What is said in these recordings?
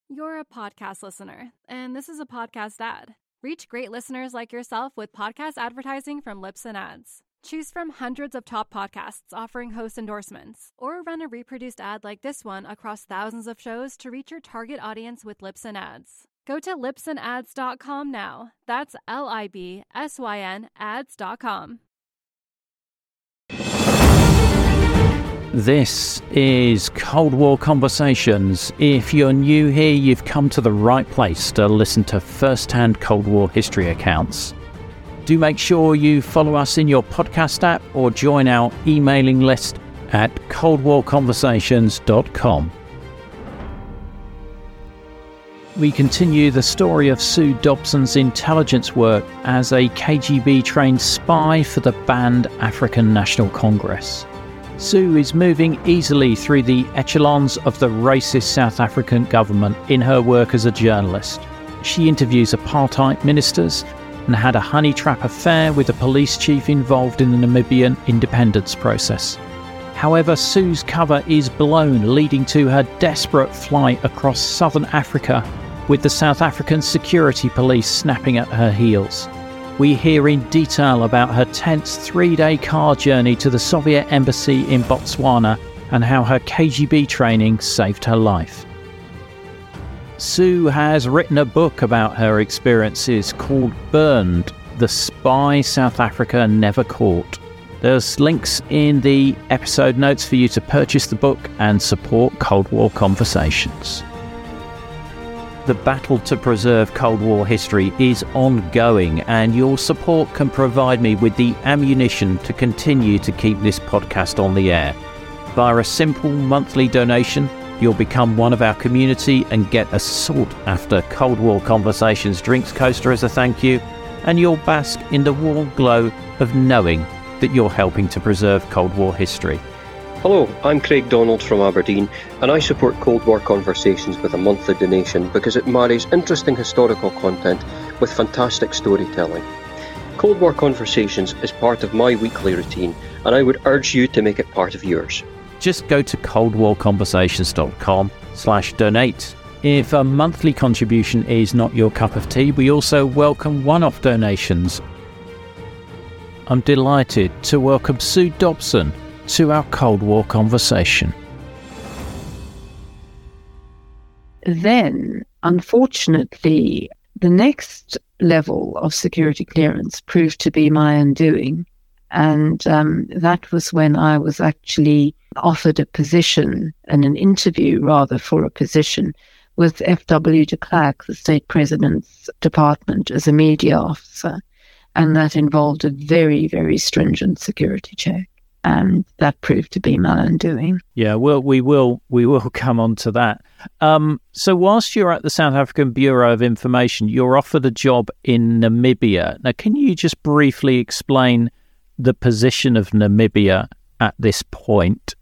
You're a podcast listener, and this is a podcast ad. Reach great listeners like yourself with podcast advertising from Libsyn Ads. Choose from hundreds of top podcasts offering host endorsements, or run a reproduced ad like this one across thousands of shows to reach your target audience with Libsyn Ads. Go to libsynads.com now. That's LIBSYN ads.com. This is Cold War Conversations. If you're new here, you've come to the right place to listen to first-hand Cold War history accounts. Do make sure you follow us in your podcast app or join our emailing list at coldwarconversations.com. We continue the story of Sue Dobson's intelligence work as a KGB-trained spy for the banned African National Congress. Sue is moving easily through the echelons of the racist South African government in her work as a journalist. She interviews apartheid ministers and had a honey trap affair with the police chief involved in the Namibian independence process. However, Sue's cover is blown, leading to her desperate flight across southern Africa with the South African security police snapping at her heels. We hear in detail about her tense 3-day car journey to the Soviet embassy in Botswana and how her KGB training saved her life. Sue has written a book about her experiences called Burned, The Spy South Africa Never Caught. There's links in the episode notes for you to purchase the book and support Cold War Conversations. The battle to preserve Cold War history is ongoing, and your support can provide me with the ammunition to continue to keep this podcast on the air. Via a simple monthly donation, you'll become one of our community and get a sought-after Cold War Conversations drinks coaster as a thank you, and you'll bask in the warm glow of knowing that you're helping to preserve Cold War history. Hello, I'm Craig Donald from Aberdeen, and I support Cold War Conversations with a monthly donation because it marries interesting historical content with fantastic storytelling. Cold War Conversations is part of my weekly routine, and I would urge you to make it part of yours. Just go to coldwarconversations.com/donate. If a monthly contribution is not your cup of tea, we also welcome one-off donations. I'm delighted to welcome Sue Dobson to our Cold War conversation. Then, unfortunately, the next level of security clearance proved to be my undoing. And that was when I was actually offered a position, and an interview rather, for a position with F.W. de Klerk, the state president's department, as a media officer. And that involved a very, very stringent security check. And that proved to be my undoing. Yeah, well, we will come on to that. So whilst you're at the South African Bureau of Information, you're offered a job in Namibia. Now, can you just briefly explain the position of Namibia at this point?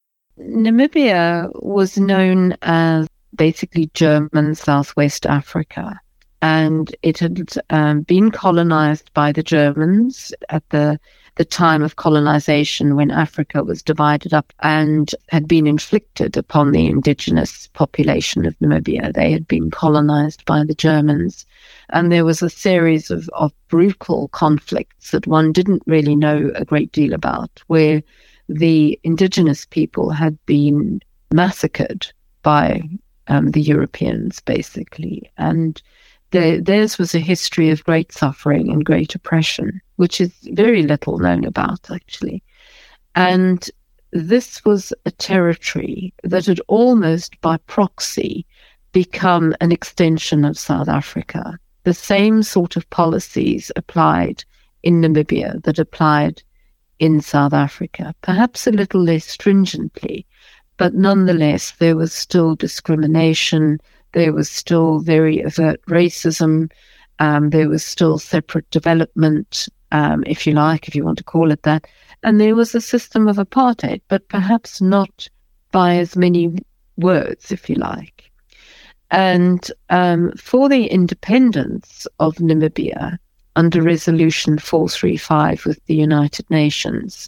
Namibia was known as basically German Southwest Africa. And it had been colonized by the Germans at the time of colonization, when Africa was divided up, and had been inflicted upon the indigenous population of Namibia. They had been colonized by the Germans. And there was a series of brutal conflicts that one didn't really know a great deal about, where the indigenous people had been massacred by the Europeans, basically. And theirs was a history of great suffering and great oppression, which is very little known about, actually. And this was a territory that had almost by proxy become an extension of South Africa. The same sort of policies applied in Namibia that applied in South Africa, perhaps a little less stringently, but nonetheless there was still discrimination. There was still very overt racism. There was still separate development, if you want to call it that. And there was a system of apartheid, but perhaps not by as many words, if you like. And for the independence of Namibia under Resolution 435 with the United Nations,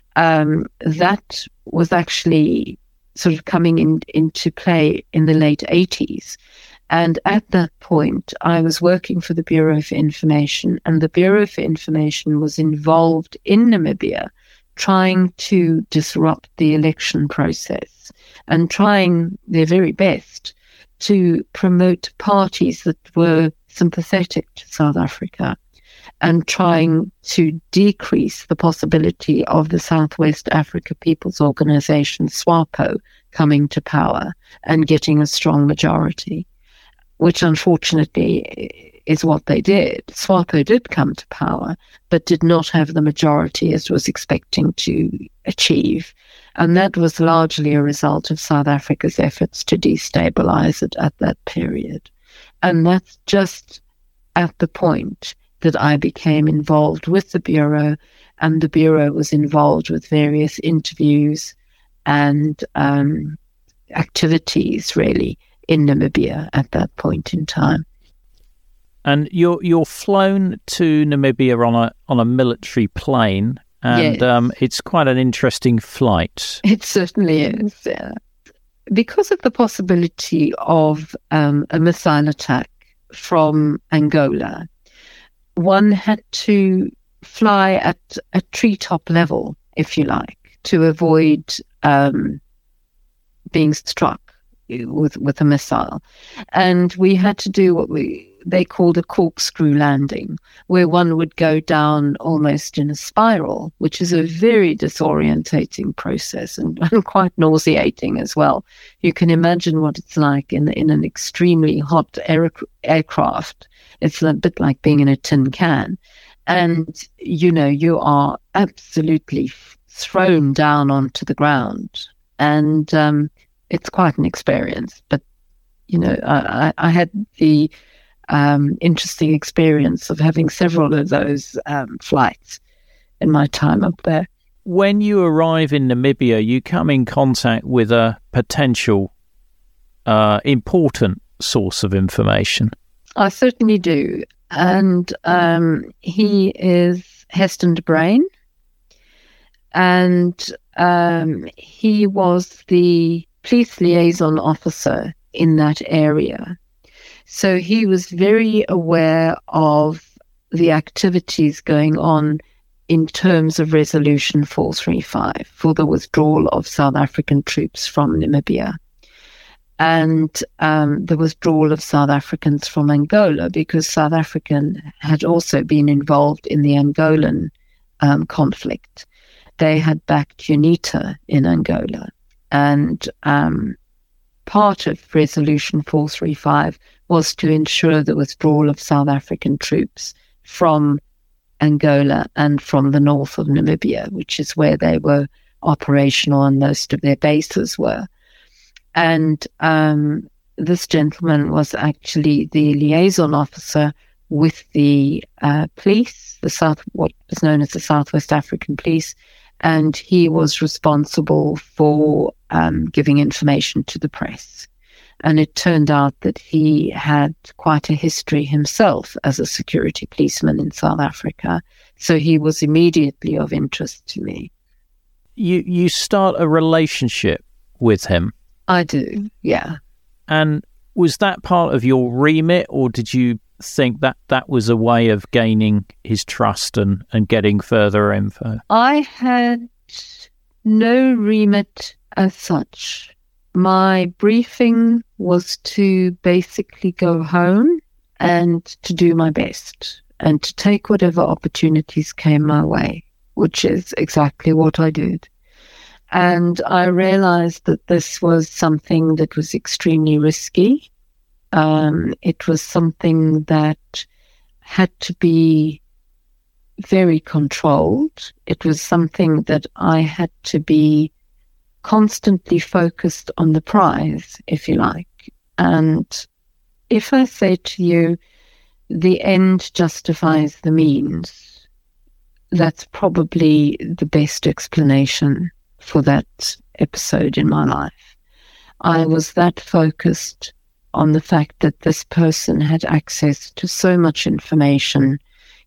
that was actually sort of coming into play in the late 80s. And at that point, I was working for the Bureau for Information, and the Bureau for Information was involved in Namibia trying to disrupt the election process and trying their very best to promote parties that were sympathetic to South Africa and trying to decrease the possibility of the Southwest Africa People's Organization, SWAPO, coming to power and getting a strong majority, which unfortunately is what they did. SWAPO did come to power, but did not have the majority as it was expecting to achieve. And that was largely a result of South Africa's efforts to destabilize it at that period. And that's just at the point that I became involved with the Bureau, and the Bureau was involved with various interviews and activities, really, in Namibia at that point in time. And you're flown to Namibia on a military plane, and yes. It's quite an interesting flight. It certainly is. Yeah. Because of the possibility of a missile attack from Angola, one had to fly at a treetop level, if you like, to avoid being struck with a missile. And we had to do what they called a corkscrew landing, where one would go down almost in a spiral, which is a very disorientating process and quite nauseating as well. You can imagine what it's like in an extremely hot aircraft. It's a bit like being in a tin can. And, you are absolutely thrown down onto the ground. And it's quite an experience. But, I had the interesting experience of having several of those flights in my time up there. When you arrive in Namibia, you come in contact with a potential important source of information. I certainly do. And he is Heston de Bruyn. And he was the police liaison officer in that area. So he was very aware of the activities going on in terms of Resolution 435 for the withdrawal of South African troops from Namibia. And the withdrawal of South Africans from Angola, because South Africa had also been involved in the Angolan conflict. They had backed UNITA in Angola. And part of Resolution 435 was to ensure the withdrawal of South African troops from Angola and from the north of Namibia, which is where they were operational and most of their bases were. And this gentleman was actually the liaison officer with the police, what was known as the Southwest African Police, and he was responsible for giving information to the press. And it turned out that he had quite a history himself as a security policeman in South Africa, so he was immediately of interest to me. You start a relationship with him? I do, yeah. And was that part of your remit, or did you think that was a way of gaining his trust and getting further info? I had no remit as such. My briefing was to basically go home and to do my best and to take whatever opportunities came my way, which is exactly what I did. And I realized that this was something that was extremely risky. It was something that had to be very controlled. It was something that I had to be constantly focused on the prize, if you like. And if I say to you, the end justifies the means, that's probably the best explanation for that episode in my life. I was that focused on the fact that this person had access to so much information.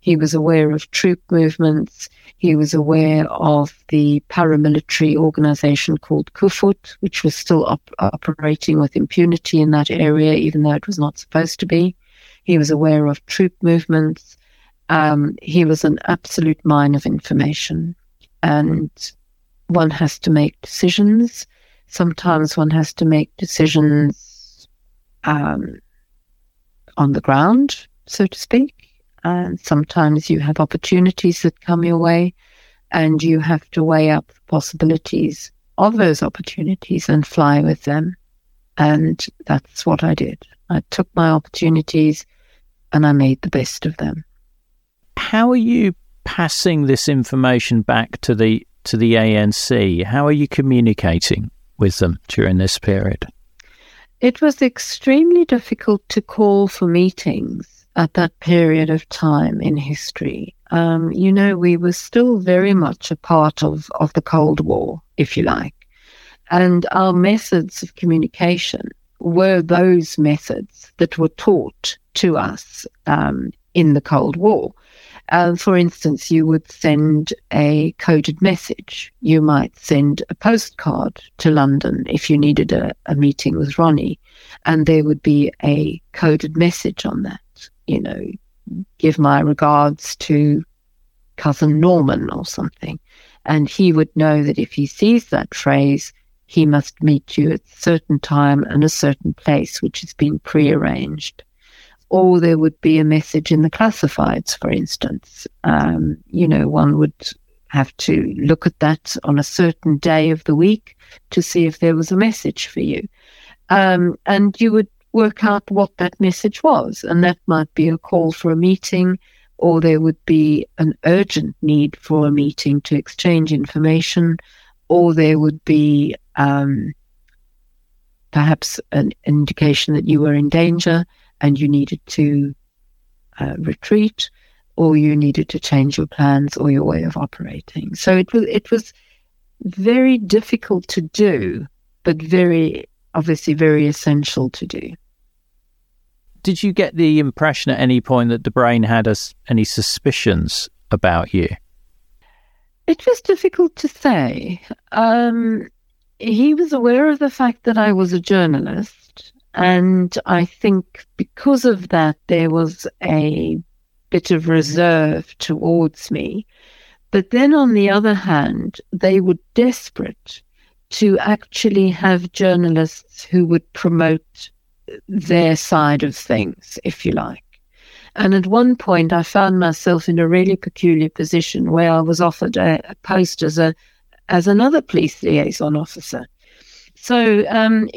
He was aware of troop movements. He was aware of the paramilitary organization called Kufut, which was still operating with impunity in that area, even though it was not supposed to be. He was aware of troop movements. He was an absolute mine of information. And one has to make decisions. Sometimes one has to make decisions on the ground, so to speak. And sometimes you have opportunities that come your way, and you have to weigh up the possibilities of those opportunities and fly with them. And that's what I did. I took my opportunities and I made the best of them. How are you passing this information back to the ANC? How are you communicating with them during this period? It was extremely difficult to call for meetings at that period of time in history. We were still very much a part of the Cold War, if you like. And our methods of communication were those methods that were taught to us in the Cold War. For instance, you would send a coded message. You might send a postcard to London if you needed a meeting with Ronnie, and there would be a coded message on that. Give my regards to cousin Norman or something. And he would know that if he sees that phrase, he must meet you at a certain time and a certain place, which has been prearranged. Or there would be a message in the classifieds, for instance. One would have to look at that on a certain day of the week to see if there was a message for you. And you would work out what that message was. And that might be a call for a meeting, or there would be an urgent need for a meeting to exchange information, or there would be perhaps an indication that you were in danger and you needed to retreat, or you needed to change your plans or your way of operating. So it was very difficult to do, but obviously very essential to do. Did you get the impression at any point that de Bruyn had any suspicions about you? It was difficult to say. He was aware of the fact that I was a journalist, and I think because of that there was a bit of reserve towards me. But then on the other hand, they were desperate to actually have journalists who would promote their side of things, if you like. And at one point I found myself in a really peculiar position where I was offered a post as another police liaison officer. So,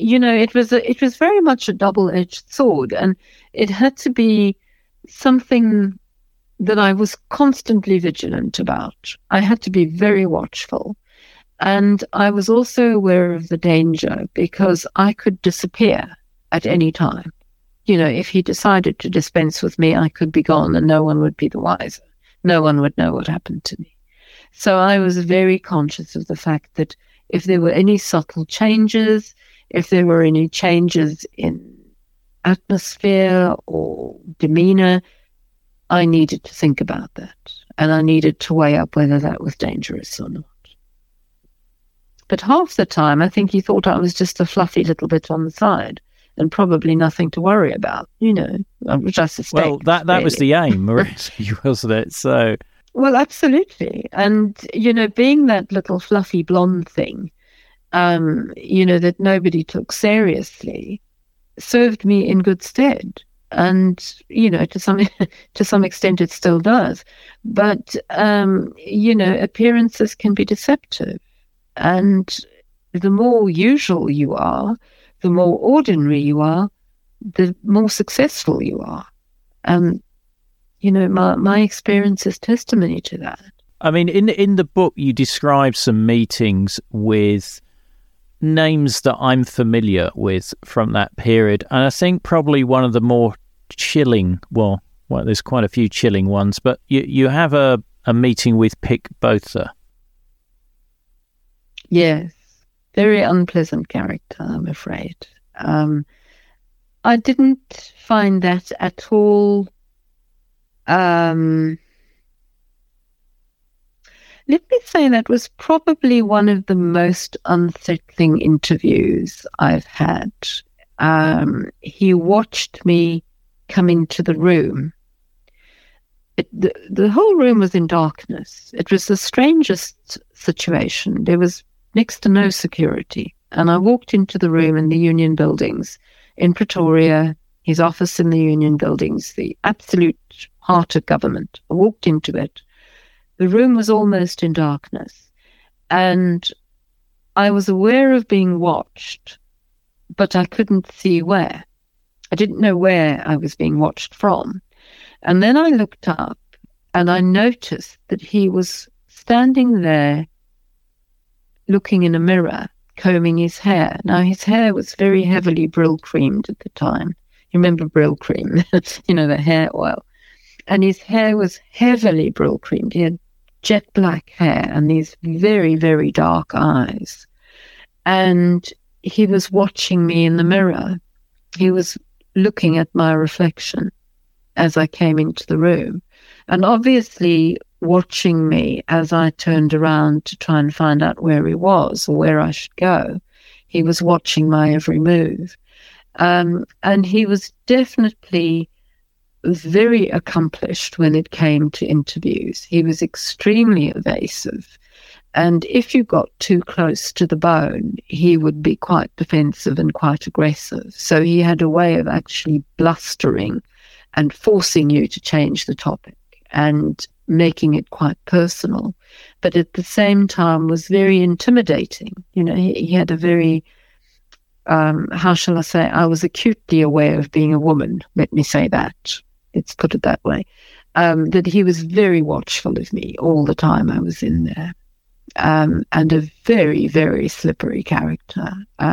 it was very much a double-edged sword, and it had to be something that I was constantly vigilant about. I had to be very watchful. And I was also aware of the danger because I could disappear at any time. If he decided to dispense with me, I could be gone and no one would be the wiser. No one would know what happened to me. So I was very conscious of the fact that if there were any subtle changes, if there were any changes in atmosphere or demeanor, I needed to think about that. And I needed to weigh up whether that was dangerous or not. But half the time, I think he thought I was just a fluffy little bit on the side and probably nothing to worry about, which I suspect. Well, that really was the aim, wasn't it? So, well, absolutely. And, being that little fluffy blonde thing, that nobody took seriously, served me in good stead. And, to some extent it still does. But, appearances can be deceptive. And the more usual you are, the more ordinary you are, the more successful you are. And, my experience is testimony to that. I mean, in the book, you describe some meetings with names that I'm familiar with from that period. And I think probably one of the more chilling, well, there's quite a few chilling ones, but you have a meeting with Pik Botha. Yes, very unpleasant character, I'm afraid. I didn't find that at all Let me say that was probably one of the most unsettling interviews I've had. He watched me come into the room. The whole room was in darkness. It was the strangest situation. There was next to no security. And I walked into the room in the Union Buildings in Pretoria, his office in the Union Buildings, the absolute heart of government. I walked into it. The room was almost in darkness. And I was aware of being watched, but I couldn't see where. I didn't know where I was being watched from. And then I looked up and I noticed that he was standing there looking in a mirror, combing his hair. Now, his hair was very heavily Brill creamed at the time. You remember Brill cream, the hair oil. And his hair was heavily Brill creamed. He had jet black hair and these very, very dark eyes. And he was watching me in the mirror. He was looking at my reflection as I came into the room, and obviously watching me as I turned around to try and find out where he was or where I should go. He was watching my every move. And he was definitely very accomplished when it came to interviews. He was extremely evasive. And if you got too close to the bone, he would be quite defensive and quite aggressive. So he had a way of actually blustering and forcing you to change the topic and making it quite personal. But at the same time was very intimidating. He had a very, how shall I say, I was acutely aware of being a woman, let me say that. Let's put it that way. That he was very watchful of me all the time I was in there. And a very, very slippery character,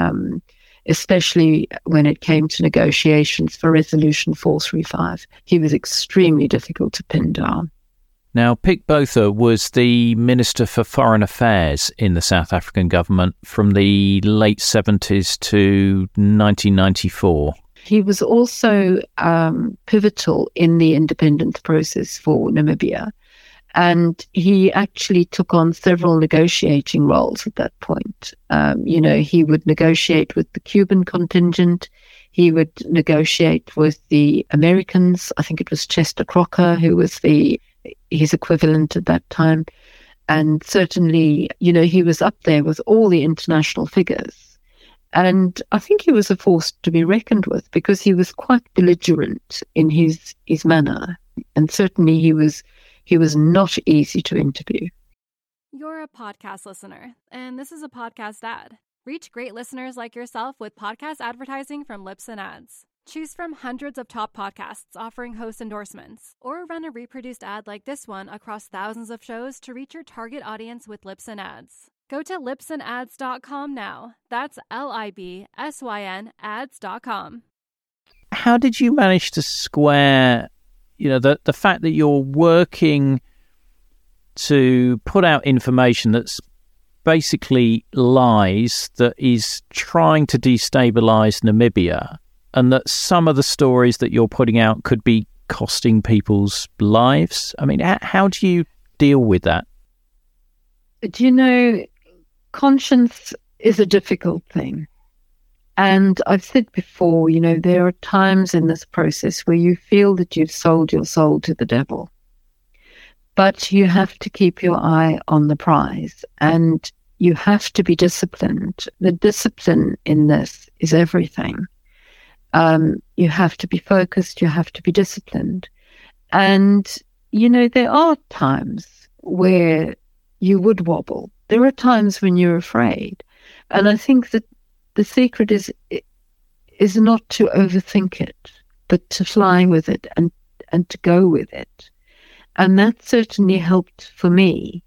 especially when it came to negotiations for Resolution 435. He was extremely difficult to pin down. Now, Pik Botha was the Minister for Foreign Affairs in the South African government from the late 70s to 1994. He was also pivotal in the independence process for Namibia. And he actually took on several negotiating roles at that point. He would negotiate with the Cuban contingent. He would negotiate with the Americans. I think it was Chester Crocker, who was his equivalent at that time. And certainly, he was up there with all the international figures. And I think he was a force to be reckoned with because he was quite belligerent in his manner. And certainly he was not easy to interview. You're a podcast listener, and this is a podcast ad. Reach great listeners like yourself with podcast advertising from Libsyn Ads. Choose from hundreds of top podcasts offering host endorsements, or run a reproduced ad like this one across thousands of shows to reach your target audience with Libsyn Ads. Go to libsynads.com now. That's LIBSYN ads.com. How did you manage to square the fact that you're working to put out information that's basically lies, that is trying to destabilize Namibia, and that some of the stories that you're putting out could be costing people's lives? I mean, how do you deal with that? Conscience is a difficult thing. And I've said before, there are times in this process where you feel that you've sold your soul to the devil. But you have to keep your eye on the prize and you have to be disciplined. The discipline in this is everything. You have to be focused, you have to be disciplined. And, there are times where you would wobble. There are times when you're afraid. And I think that the secret is not to overthink it, but to fly with it and to go with it. And that certainly helped for me.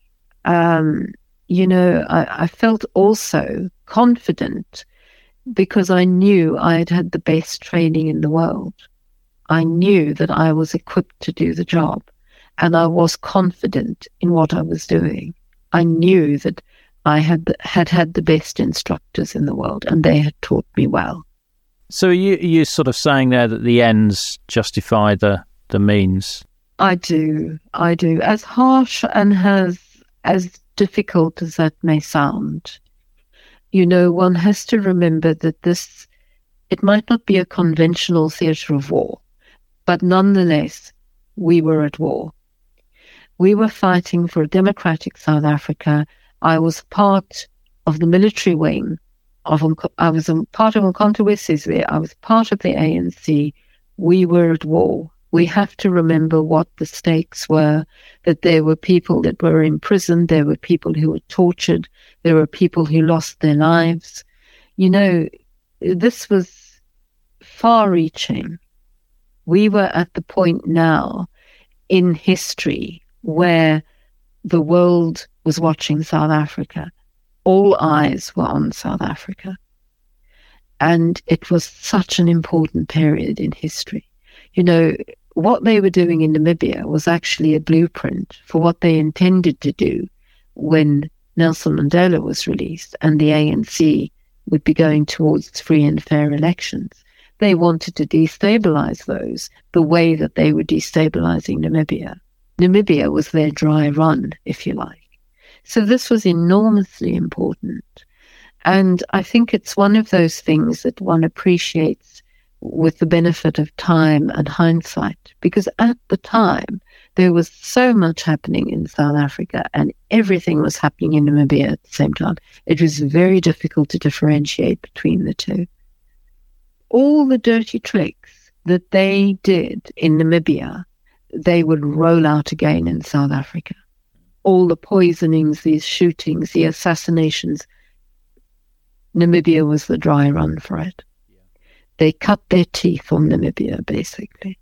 I felt also confident because I knew I had the best training in the world. I knew that I was equipped to do the job, and I was confident in what I was doing. I knew that I had the best instructors in the world, and they had taught me well. So you're sort of saying there that the ends justify the means? I do. As harsh and as difficult as that may sound, one has to remember that it might not be a conventional theatre of war, but nonetheless, we were at war. We were fighting for a democratic South Africa. I was part of the military wing. I was part of Umkhonto we Sizwe. I was part of the ANC. We were at war. We have to remember what the stakes were, that there were people that were imprisoned, there were people who were tortured, there were people who lost their lives. This was far-reaching. We were at the point now in history where the world was watching South Africa. All eyes were on South Africa. And it was such an important period in history. What they were doing in Namibia was actually a blueprint for what they intended to do when Nelson Mandela was released and the ANC would be going towards free and fair elections. They wanted to destabilize those the way that they were destabilizing Namibia. Namibia was their dry run, if you like. So this was enormously important. And I think it's one of those things that one appreciates with the benefit of time and hindsight, because at the time there was so much happening in South Africa and everything was happening in Namibia at the same time. It was very difficult to differentiate between the two. All the dirty tricks that they did in Namibia, they would roll out again in South Africa. All the poisonings, these shootings, the assassinations, Namibia was the dry run for it. They cut their teeth on Namibia, basically.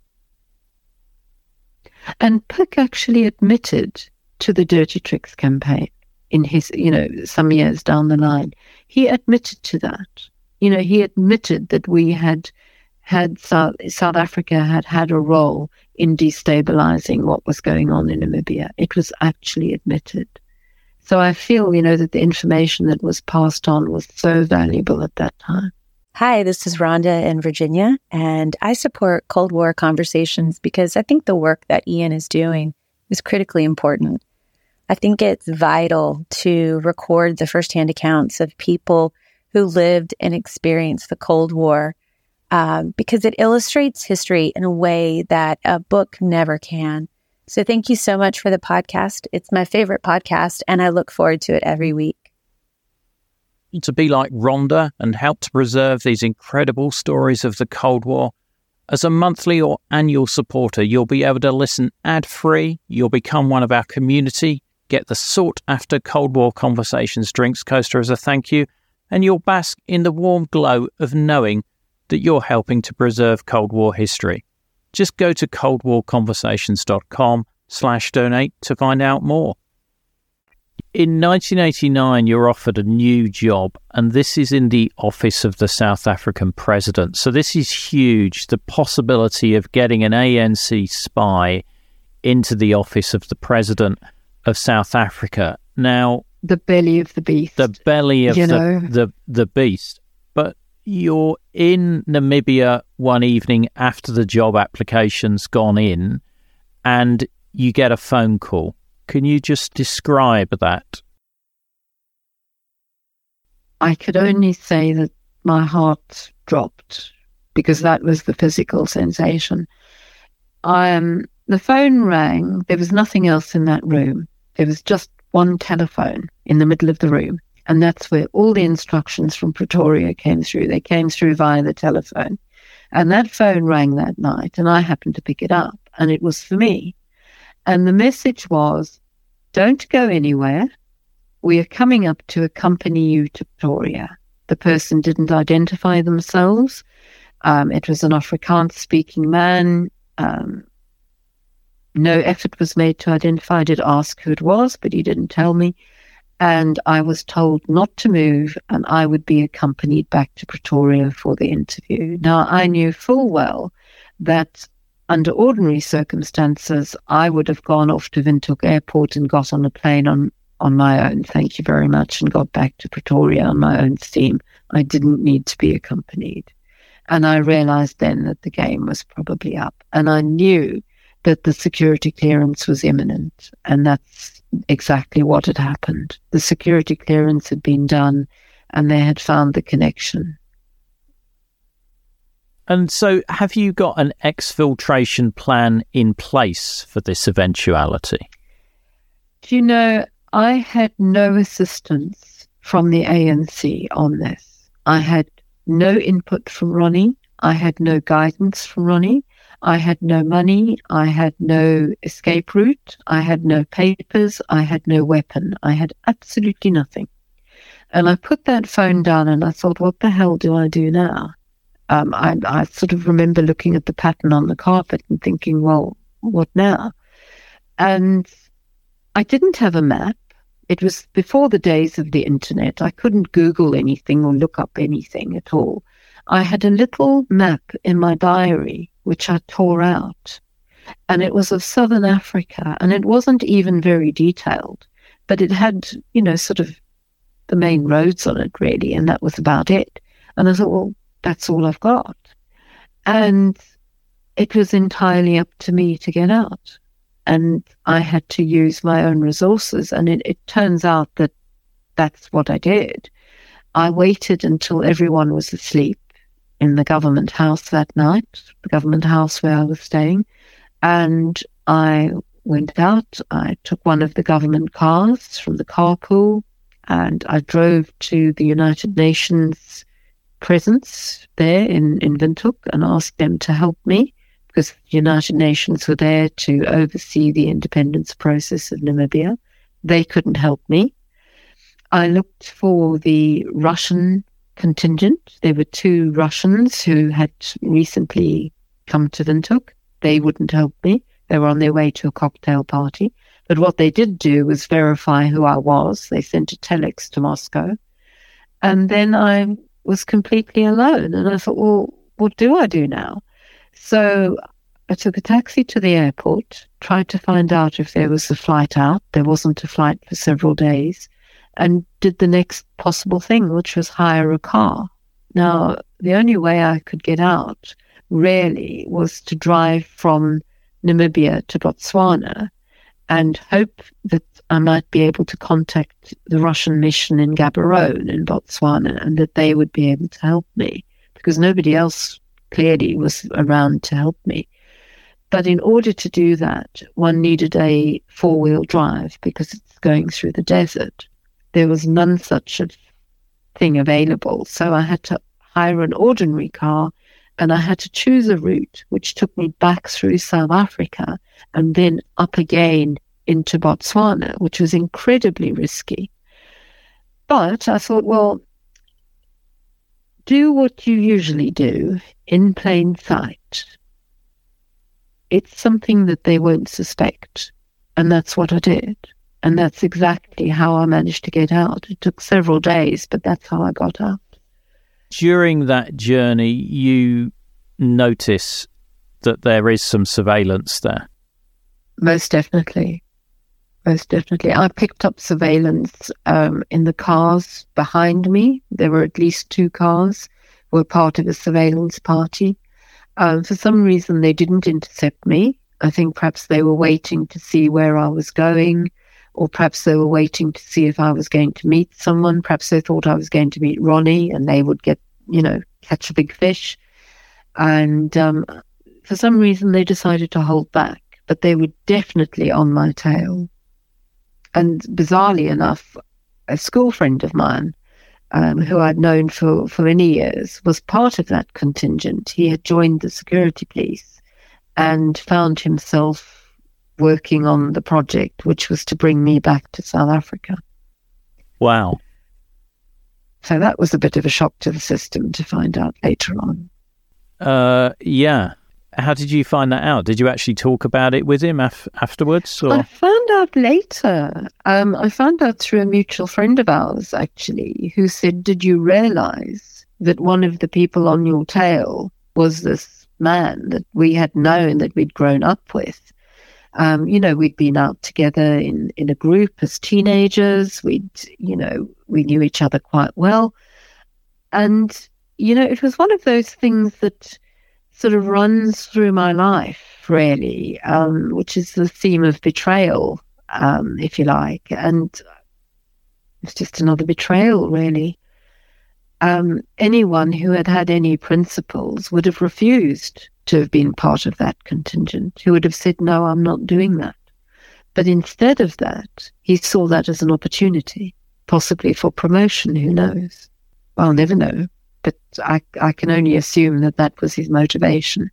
And Pik actually admitted to the Dirty Tricks campaign in his, some years down the line. He admitted to that. He admitted that we had South Africa had a role in destabilizing what was going on in Namibia. It was actually admitted. So I feel, that the information that was passed on was so valuable at that time. Hi, this is Rhonda in Virginia, and I support Cold War Conversations because I think the work that Ian is doing is critically important. I think it's vital to record the firsthand accounts of people who lived and experienced the Cold War because it illustrates history in a way that a book never can. So thank you so much for the podcast. It's my favorite podcast, and I look forward to it every week. To be like Rhonda and help to preserve these incredible stories of the Cold War, as a monthly or annual supporter, you'll be able to listen ad-free, you'll become one of our community, get the sought-after Cold War Conversations drinks coaster as a thank you, and you'll bask in the warm glow of knowing that you're helping to preserve Cold War history. Just go to coldwarconversations.com/donate to find out more. In 1989, you're offered a new job, and this is in the office of the South African president. So this is huge, the possibility of getting an ANC spy into the office of the president of South Africa. Now, the belly of the beast. The belly of the beast. But you're in Namibia one evening after the job application's gone in, and you get a phone call. Can you just describe that? I could only say that my heart dropped because that was the physical sensation. The phone rang. There was nothing else in that room. There was just one telephone in the middle of the room. And that's where all the instructions from Pretoria came through. They came through via the telephone. And that phone rang that night, and I happened to pick it up. And it was for me. And the message was, don't go anywhere. We are coming up to accompany you to Pretoria. The person didn't identify themselves. It was an Afrikaans-speaking man. No effort was made to identify. I did ask who it was, but he didn't tell me. And I was told not to move, and I would be accompanied back to Pretoria for the interview. Now, I knew full well that under ordinary circumstances, I would have gone off to Windhoek Airport and got on a plane on my own, thank you very much, and got back to Pretoria on my own steam. I didn't need to be accompanied. And I realized then that the game was probably up. And I knew that the security clearance was imminent. And that's exactly what had happened. The security clearance had been done and they had found the connection. And so have you got an exfiltration plan in place for this eventuality? You know, I had no assistance from the ANC on this. I had no input from Ronnie. I had no guidance from Ronnie. I had no money. I had no escape route. I had no papers. I had no weapon. I had absolutely nothing. And I put that phone down and I thought, what the hell do I do now? I sort of remember looking at the pattern on the carpet and thinking, well, what now? And I didn't have a map. It was before the days of the internet. I couldn't Google anything or look up anything at all. I had a little map in my diary, which I tore out. And it was of Southern Africa. And it wasn't even very detailed. But it had, you know, sort of the main roads on it, really. And that was about it. And I thought, well, that's all I've got. And it was entirely up to me to get out. And I had to use my own resources. And it turns out that that's what I did. I waited until everyone was asleep in the government house that night, the government house where I was staying. And I went out. I took one of the government cars from the carpool and I drove to the United Nations presence there in Windhoek and asked them to help me, because the United Nations were there to oversee the independence process of Namibia. They couldn't help me. I looked for the Russian contingent. There were 2 Russians who had recently come to Windhoek. They wouldn't help me. They were on their way to a cocktail party. But what they did do was verify who I was. They sent a telex to Moscow. And then I was completely alone. And I thought, well, what do I do now? So I took a taxi to the airport, tried to find out if there was a flight out. There wasn't a flight for several days, and did the next possible thing, which was hire a car. Now, the only way I could get out, really, was to drive from Namibia to Botswana and hope that I might be able to contact the Russian mission in Gaborone in Botswana and that they would be able to help me, because nobody else clearly was around to help me. But in order to do that, one needed a 4-wheel drive because it's going through the desert. There was none such a thing available. So I had to hire an ordinary car and I had to choose a route which took me back through South Africa and then up again into Botswana, which was incredibly risky. But I thought, well, do what you usually do in plain sight. It's something that they won't suspect. And that's what I did. And that's exactly how I managed to get out. It took several days, but that's how I got out. During that journey, you notice that there is some surveillance there. Most definitely. Most definitely. I picked up surveillance in the cars behind me. There were at least 2 cars who were part of a surveillance party. For some reason, they didn't intercept me. I think perhaps they were waiting to see where I was going, or perhaps they were waiting to see if I was going to meet someone. Perhaps they thought I was going to meet Ronnie and they would get, catch a big fish. And for some reason, they decided to hold back, but they were definitely on my tail. And bizarrely enough, a school friend of mine, who I'd known for many years, was part of that contingent. He had joined the security police and found himself working on the project, which was to bring me back to South Africa. Wow. So that was a bit of a shock to the system to find out later on. Yeah. How did you find that out? Did you actually talk about it with him afterwards? Or? I found out later. I found out through a mutual friend of ours, actually, who said, did you realize that one of the people on your tail was this man that we had known, that we'd grown up with? We'd been out together in a group as teenagers. We knew each other quite well. And, it was one of those things that sort of runs through my life, really, which is the theme of betrayal. if you like. And it's just another betrayal, really. Anyone who had had any principles would have refused to have been part of that contingent, who would have said, no, I'm not doing that. But instead of that, he saw that as an opportunity, possibly for promotion, who knows? I'll never know, but I can only assume that that was his motivation.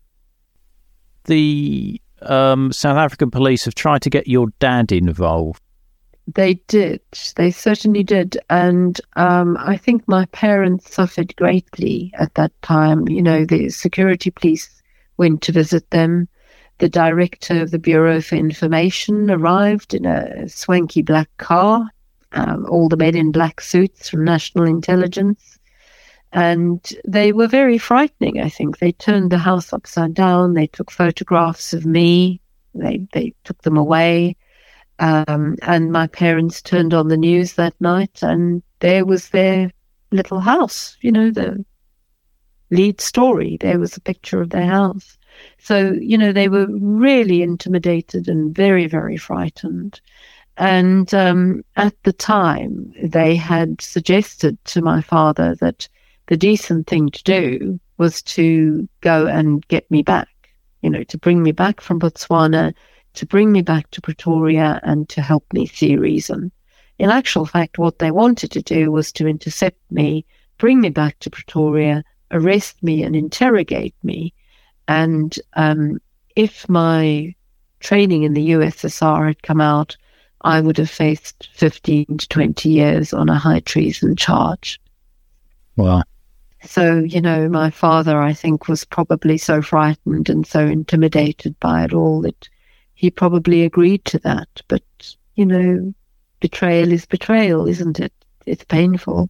The South African police have tried to get your dad involved. They did. They certainly did. And I think my parents suffered greatly at that time. You know, the security police went to visit them. The director of the Bureau for Information arrived in a swanky black car, all the men in black suits from National Intelligence. And they were very frightening, I think. They turned the house upside down. They took photographs of me. They took them away. And my parents turned on the news that night, and there was their little house, you know, the lead story. There was a picture of their house. So, you know, they were really intimidated and very, very frightened. And at the time, they had suggested to my father that the decent thing to do was to go and get me back, you know, to bring me back from Botswana, to bring me back to Pretoria, and to help me see reason. In actual fact, what they wanted to do was to intercept me, bring me back to Pretoria, arrest me and interrogate me. And if my training in the USSR had come out, I would have faced 15 to 20 years on a high treason charge. Wow. So, you know, my father, I think, was probably so frightened and so intimidated by it all that he probably agreed to that. But, you know, betrayal is betrayal, isn't it? It's painful.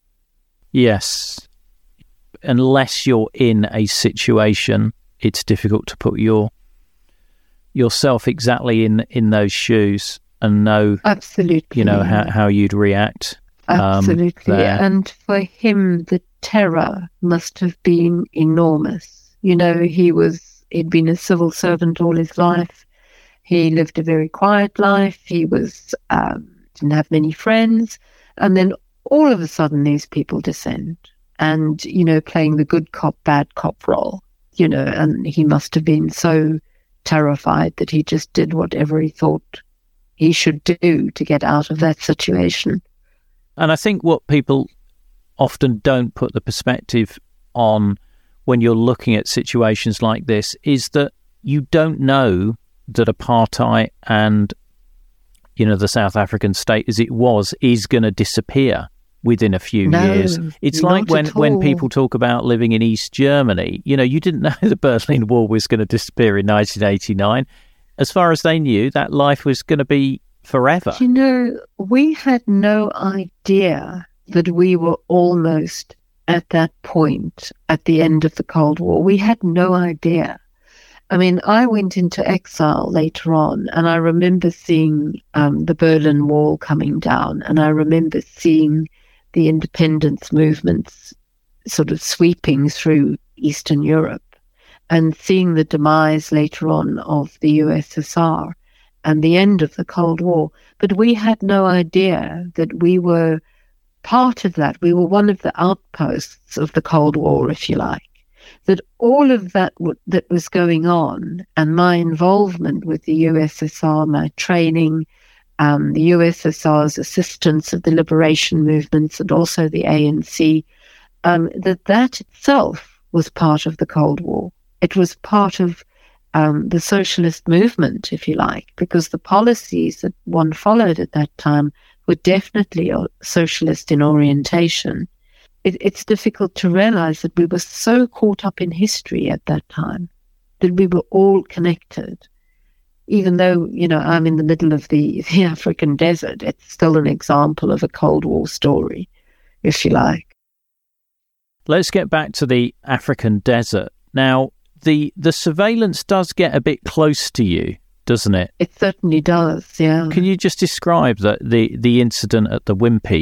Yes. Unless you're in a situation, it's difficult to put yourself exactly in those shoes and know, absolutely, you know, how you'd react. Absolutely. And for him, the terror must have been enormous. You know, he'd been a civil servant all his life. He lived a very quiet life. He didn't have many friends. And then all of a sudden, these people descend and, you know, playing the good cop, bad cop role, you know, and he must have been so terrified that he just did whatever he thought he should do to get out of that situation. And I think what people often don't put the perspective on when you're looking at situations like this is that you don't know that apartheid and, you know, the South African state as it was is going to disappear within a few years. It's like when people talk about living in East Germany, you know, you didn't know the Berlin Wall was going to disappear in 1989. As far as they knew, that life was going to be forever. You know, we had no idea that we were almost at that point at the end of the Cold War. We had no idea. I mean, I went into exile later on, and I remember seeing the Berlin Wall coming down, and I remember seeing the independence movements sort of sweeping through Eastern Europe, and seeing the demise later on of the USSR and the end of the Cold War. But we had no idea that we were part of that. We were one of the outposts of the Cold War, if you like. That all of that that was going on, and my involvement with the USSR, my training, the USSR's assistance of the liberation movements, and also the ANC, that itself was part of the Cold War. It was part of the socialist movement, if you like, because the policies that one followed at that time were definitely socialist in orientation. It's difficult to realize that we were so caught up in history at that time, that we were all connected. Even though, you know, I'm in the middle of the African desert, it's still an example of a Cold War story, if you like. Let's get back to the African desert. Now, the surveillance does get a bit close to you, doesn't it? It certainly does, yeah. Can you just describe the incident at the Wimpy?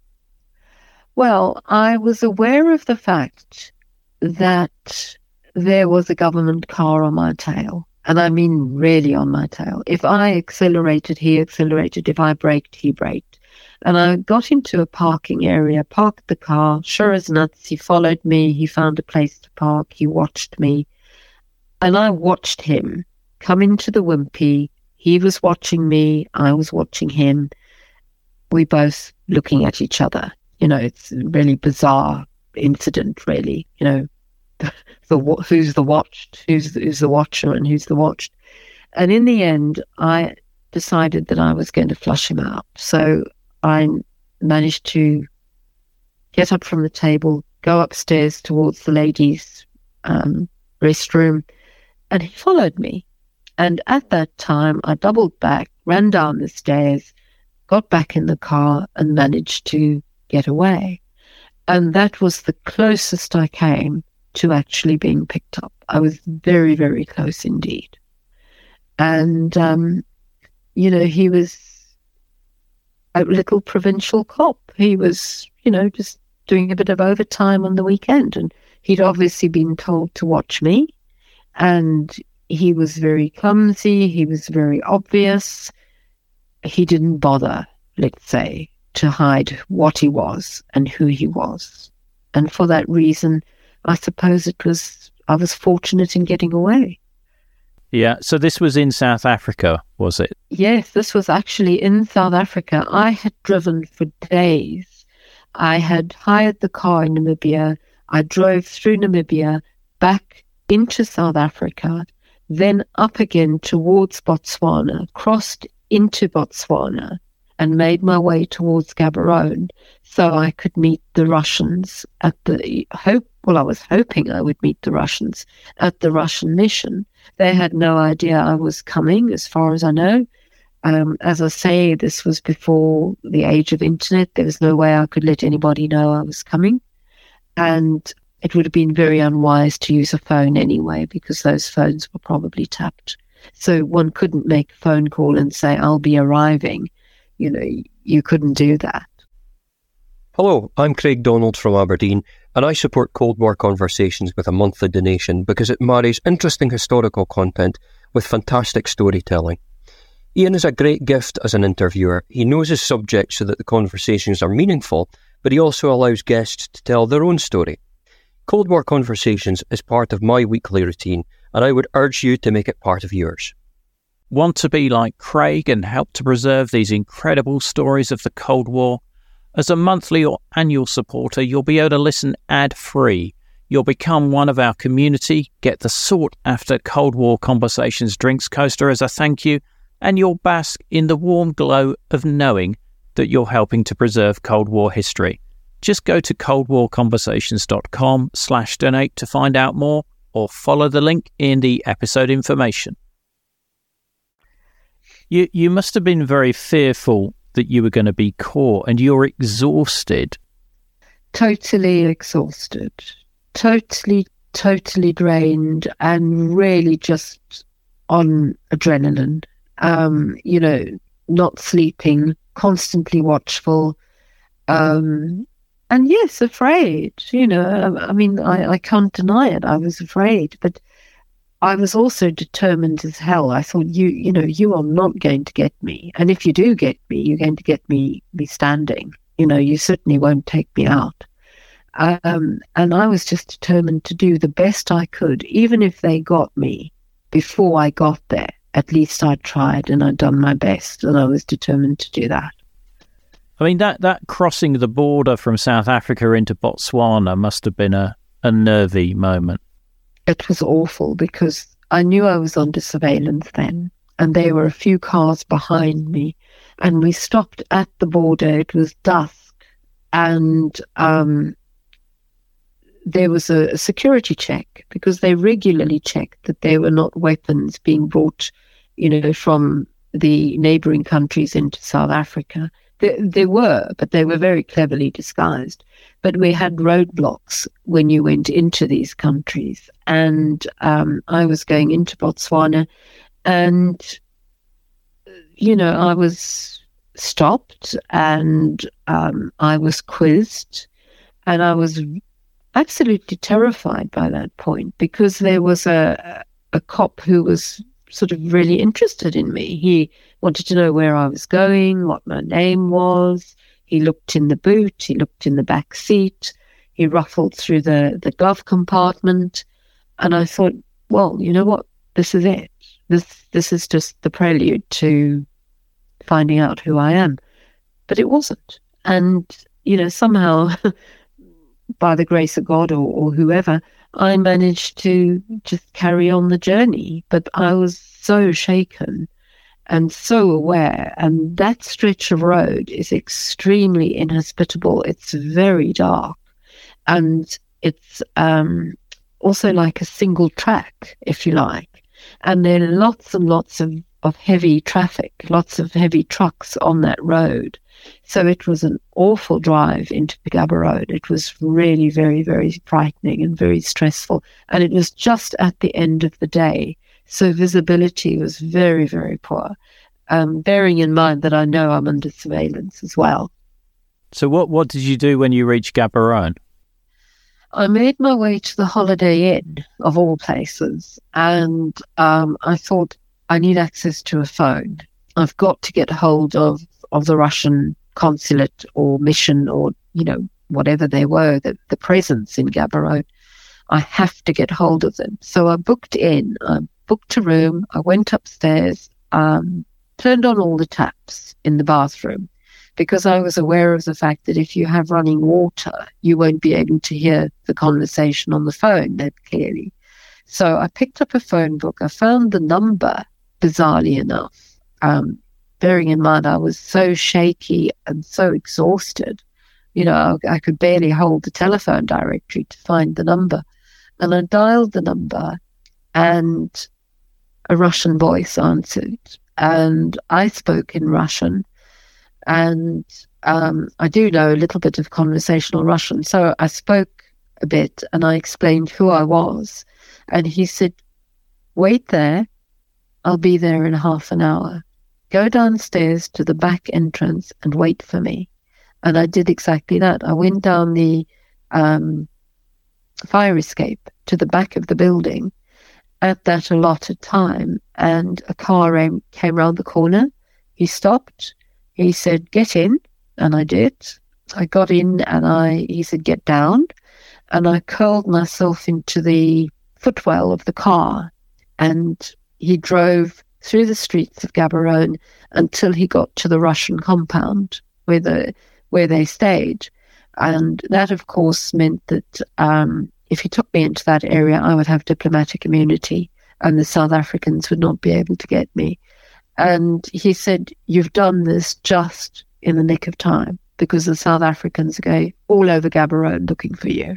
Well, I was aware of the fact that there was a government car on my tail. And I mean really on my tail. If I accelerated, he accelerated. If I braked, he braked. And I got into a parking area, parked the car. Sure as nuts, he followed me. He found a place to park. He watched me. And I watched him come into the Wimpy. He was watching me. I was watching him. We both looking at each other. You know, it's a really bizarre incident, really. You know, who's the watched, who's the watcher, and who's the watched. And in the end, I decided that I was going to flush him out. So I managed to get up from the table, go upstairs towards the ladies' restroom, and he followed me. And at that time, I doubled back, ran down the stairs, got back in the car, and managed to get away. And that was the closest I came to actually being picked up. I was very, very close indeed. And, you know, he was a little provincial cop. He was, you know, just doing a bit of overtime on the weekend. And he'd obviously been told to watch me. And he was very clumsy. He was very obvious. He didn't bother, let's say, to hide what he was and who he was. And for that reason, I suppose I was fortunate in getting away. Yeah, so this was in South Africa, was it? Yes, this was actually in South Africa. I had driven for days. I had hired the car in Namibia. I drove through Namibia, back into South Africa, then up again towards Botswana, crossed into Botswana, and made my way towards Gaborone so I could meet the Russians at I was hoping I would meet the Russians at the Russian mission. They had no idea I was coming, as far as I know. As I say, this was before the age of internet. There was no way I could let anybody know I was coming. And it would have been very unwise to use a phone anyway, because those phones were probably tapped. So one couldn't make a phone call and say, I'll be arriving. You know, you couldn't do that. Hello, I'm Craig Donald from Aberdeen, and I support Cold War Conversations with a monthly donation because it marries interesting historical content with fantastic storytelling. Ian is a great gift as an interviewer. He knows his subject so that the conversations are meaningful, but he also allows guests to tell their own story. Cold War Conversations is part of my weekly routine, and I would urge you to make it part of yours. Want to be like Craig and help to preserve these incredible stories of the Cold War? As a monthly or annual supporter, you'll be able to listen ad-free. You'll become one of our community, get the sought-after Cold War Conversations drinks coaster as a thank you, and you'll bask in the warm glow of knowing that you're helping to preserve Cold War history. Just go to coldwarconversations.com/donate to find out more, or follow the link in the episode information. You must have been very fearful that you were going to be caught, and you're exhausted. Totally exhausted. Totally drained, and really just on adrenaline. You know, not sleeping, constantly watchful. And yes, afraid. You know, I mean, I can't deny it. I was afraid, but I was also determined as hell. I thought, you are not going to get me. And if you do get me, you're going to get me standing. You know, you certainly won't take me out. And I was just determined to do the best I could, even if they got me before I got there. At least I'd tried and I'd done my best, and I was determined to do that. I mean, that crossing the border from South Africa into Botswana must have been a nervy moment. It was awful because I knew I was under surveillance then, and there were a few cars behind me, and we stopped at the border. It was dusk, and there was a security check because they regularly checked that there were not weapons being brought, you know, from the neighbouring countries into South Africa. There were, but they were very cleverly disguised. But we had roadblocks when you went into these countries. And I was going into Botswana, and, you know, I was stopped, and I was quizzed, and I was absolutely terrified by that point because there was a cop who was sort of really interested in me. He wanted to know where I was going, what my name was. He looked in the boot. He looked in the back seat. He ruffled through the glove compartment. And I thought, well, you know what? This is it. This is just the prelude to finding out who I am. But it wasn't. And, somehow, by the grace of God or whoever, I managed to just carry on the journey. But I was so shaken and so aware. And that stretch of road is extremely inhospitable. It's very dark. And it's also like a single track, if you like. And there are lots and lots of heavy traffic, lots of heavy trucks on that road. So it was an awful drive into Gaborone. It was really very, very frightening and very stressful. And it was just at the end of the day. So visibility was very, very poor, bearing in mind that I know I'm under surveillance as well. So what did you do when you reached Gaborone? I made my way to the Holiday Inn, of all places, and I thought, I need access to a phone. I've got to get hold of the Russian consulate or mission or, whatever they were, the presence in Gaborone. I have to get hold of them. So I booked a room, I went upstairs, turned on all the taps in the bathroom, because I was aware of the fact that if you have running water, you won't be able to hear the conversation on the phone that clearly. So I picked up a phone book. I found the number, bizarrely enough. Bearing in mind I was so shaky and so exhausted, I could barely hold the telephone directory to find the number. And I dialed the number and a Russian voice answered. And I spoke in Russian. And I do know a little bit of conversational Russian. So I spoke a bit and I explained who I was. And he said, wait there. I'll be there in half an hour. Go downstairs to the back entrance and wait for me. And I did exactly that. I went down the fire escape to the back of the building at that allotted time. And a car came round the corner. He stopped. He said, get in. And I did. I got in and he said, get down. And I curled myself into the footwell of the car. And he drove through the streets of Gaborone until he got to the Russian compound where they stayed. And that, of course, meant that if he took me into that area, I would have diplomatic immunity and the South Africans would not be able to get me. And he said, you've done this just in the nick of time because the South Africans are going all over Gaborone looking for you.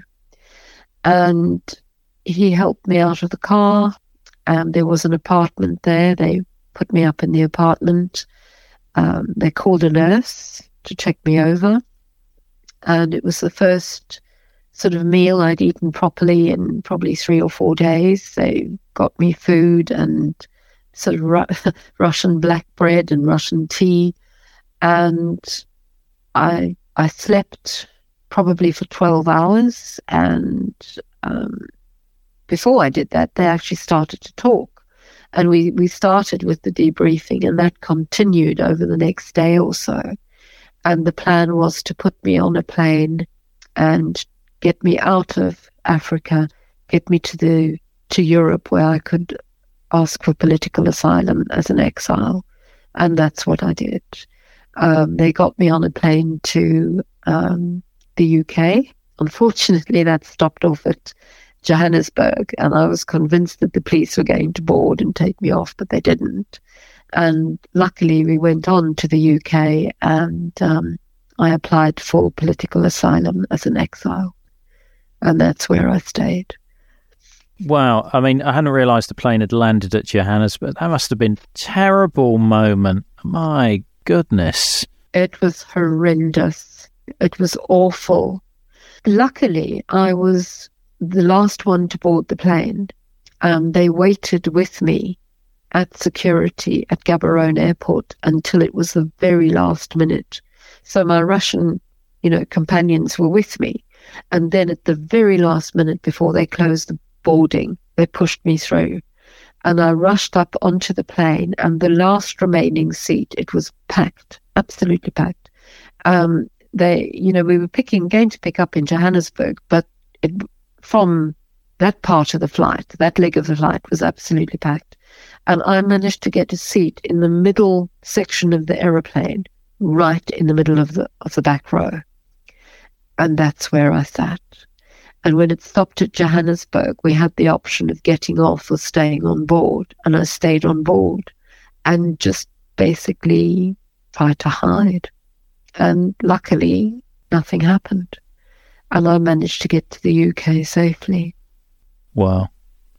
And he helped me out of the car. And there was an apartment there. They put me up in the apartment. They called a nurse to check me over. And it was the first sort of meal I'd eaten properly in probably 3 or 4 days. They got me food and sort of Russian black bread and Russian tea. And I slept probably for 12 hours. And before I did that, they actually started to talk. And we started with the debriefing, and that continued over the next day or so. And the plan was to put me on a plane and get me out of Africa, get me to Europe where I could ask for political asylum as an exile. And that's what I did. They got me on a plane to the UK. Unfortunately, that stopped off at Johannesburg, and I was convinced that the police were going to board and take me off, but they didn't. And luckily, we went on to the UK, and I applied for political asylum as an exile, and that's where I stayed. Wow. I mean, I hadn't realised the plane had landed at Johannesburg. That must have been a terrible moment. My goodness. It was horrendous. It was awful. Luckily, I was the last one to board the plane. They waited with me at security at Gaborone Airport until it was the very last minute. So my Russian, companions were with me. And then at the very last minute before they closed the boarding, they pushed me through. And I rushed up onto the plane, and the last remaining seat, it was packed, absolutely packed. We were going to pick up in Johannesburg, but from that part of the flight, that leg of the flight was absolutely packed. And I managed to get a seat in the middle section of the aeroplane, right in the middle of the back row. And that's where I sat. And when it stopped at Johannesburg, we had the option of getting off or staying on board. And I stayed on board and just basically tried to hide. And luckily, nothing happened. And I managed to get to the UK safely. Wow.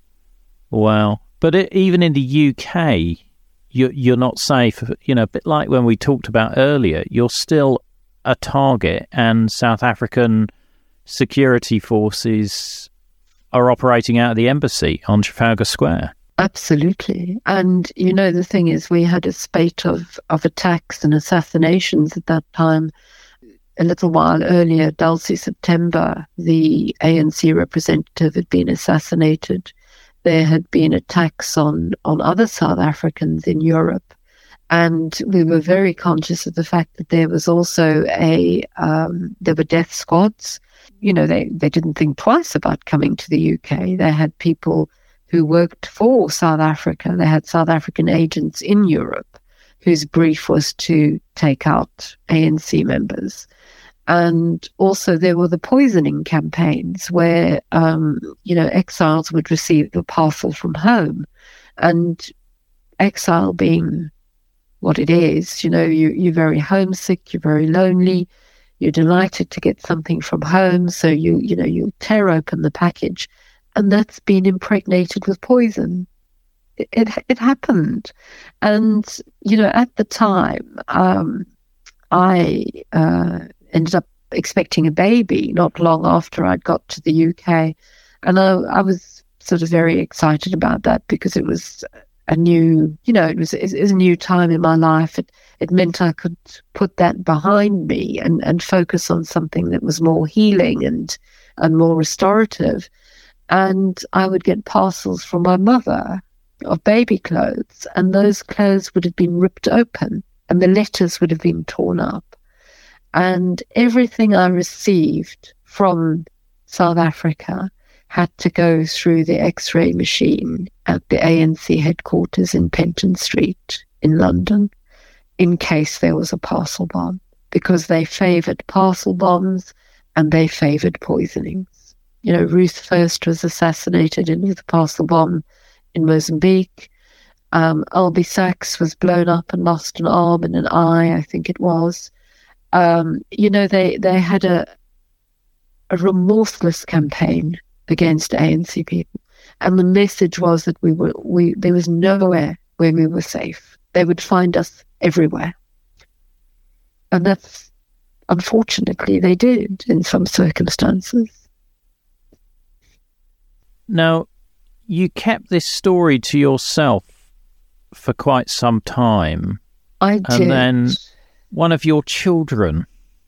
But even in the UK, you're not safe. A bit like when we talked about earlier, you're still a target, and South African security forces are operating out of the embassy on Trafalgar Square. Absolutely. And, the thing is, we had a spate of attacks and assassinations at that time. A little while earlier, Dulcie September, the ANC representative, had been assassinated. There had been attacks on other South Africans in Europe. And we were very conscious of the fact that there was also there were death squads. They didn't think twice about coming to the UK. They had people who worked for South Africa. They had South African agents in Europe whose brief was to take out ANC members. And also there were the poisoning campaigns where, exiles would receive the parcel from home. And exile being what it is, you're very homesick, you're very lonely, you're delighted to get something from home. So you tear open the package, and that's been impregnated with poison. It happened. And, at the time, I ended up expecting a baby not long after I'd got to the UK. And I was sort of very excited about that because it was a new, it was a new time in my life. It meant I could put that behind me and focus on something that was more healing and more restorative. And I would get parcels from my mother of baby clothes, and those clothes would have been ripped open and the letters would have been torn up. And everything I received from South Africa had to go through the X-ray machine at the ANC headquarters in Penton Street in London in case there was a parcel bomb, because they favoured parcel bombs and they favoured poisonings. Ruth First was assassinated with a parcel bomb in Mozambique. Albie Sachs was blown up and lost an arm and an eye, I think it was. They had a remorseless campaign against ANC people, and the message was that there was nowhere where we were safe. They would find us everywhere, and that's unfortunately they did in some circumstances. Now, you kept this story to yourself for quite some time. I did. And then one of your children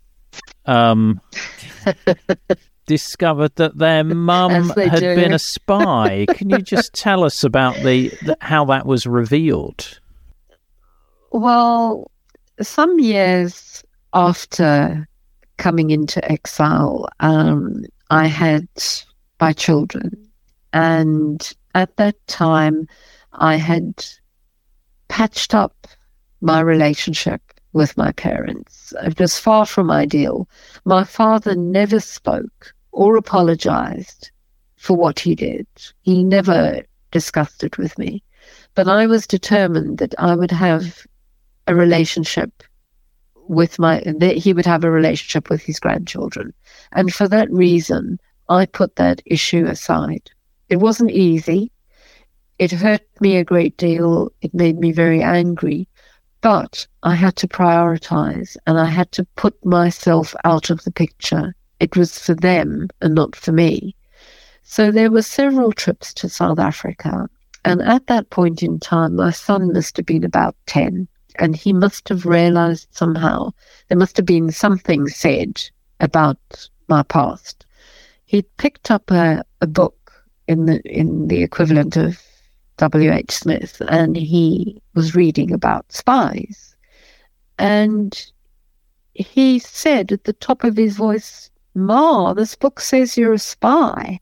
discovered that their mum had been a spy. Can you just tell us about how that was revealed? Well, some years after coming into exile, I had my children. And at that time, I had patched up my relationship with my parents. It was far from ideal. My father never spoke or apologized for what he did. He never discussed it with me. But I was determined that I would have a relationship he would have a relationship with his grandchildren. And for that reason, I put that issue aside. It wasn't easy. It hurt me a great deal. It made me very angry. But I had to prioritize, and I had to put myself out of the picture. It was for them and not for me. So there were several trips to South Africa. And at that point in time, my son must have been about 10. And he must have realized somehow there must have been something said about my past. He'd picked up a book in the equivalent of W.H. Smith, and he was reading about spies. And he said at the top of his voice, "Ma, this book says you're a spy."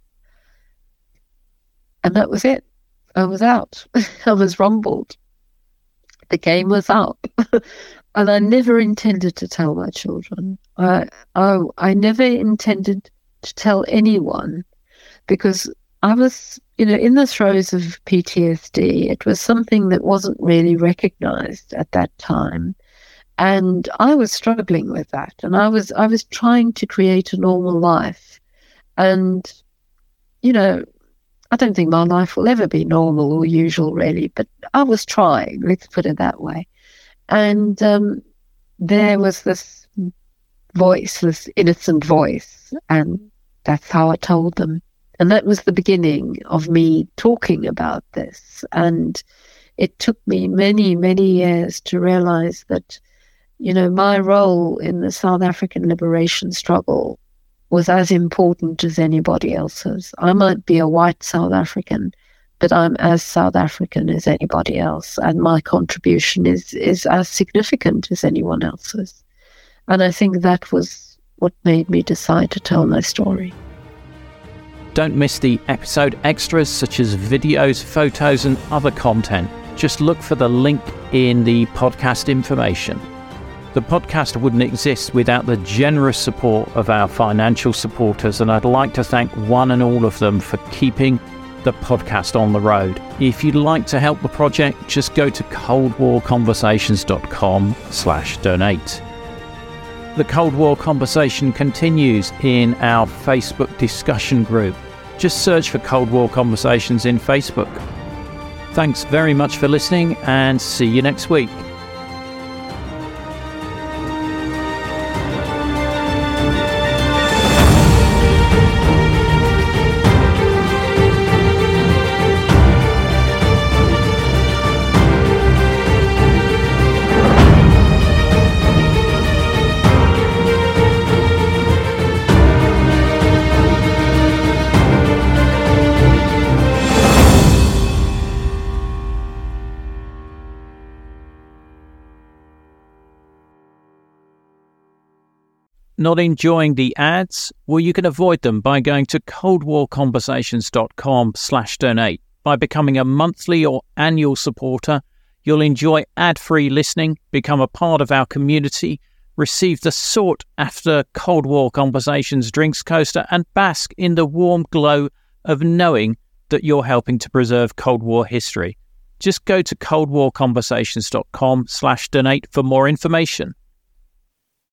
And that was it. I was out. I was rumbled. The game was up. And I never intended to tell my children. I never intended to tell anyone, because I was, in the throes of PTSD. It was something that wasn't really recognized at that time. And I was struggling with that. And I was trying to create a normal life. And, I don't think my life will ever be normal or usual, really, but I was trying, let's put it that way. And there was this voice, this innocent voice, and that's how I told them. And that was the beginning of me talking about this. And it took me many, many years to realize that, my role in the South African liberation struggle was as important as anybody else's. I might be a white South African, but I'm as South African as anybody else, and my contribution is as significant as anyone else's. And I think that was what made me decide to tell my story. Don't miss the episode extras such as videos, photos and other content. Just look for the link in the podcast information. The podcast wouldn't exist without the generous support of our financial supporters, and I'd like to thank one and all of them for keeping the podcast on the road. If you'd like to help the project, just go to coldwarconversations.com/donate. The Cold War conversation continues in our Facebook discussion group. Just search for Cold War Conversations in Facebook. Thanks very much for listening, and see you next week. Not enjoying the ads? Well, you can avoid them by going to coldwarconversations.com/donate. By becoming a monthly or annual supporter, you'll enjoy ad-free listening, become a part of our community, receive the sought-after Cold War Conversations drinks coaster, and bask in the warm glow of knowing that you're helping to preserve Cold War history. Just go to coldwarconversations.com/donate for more information.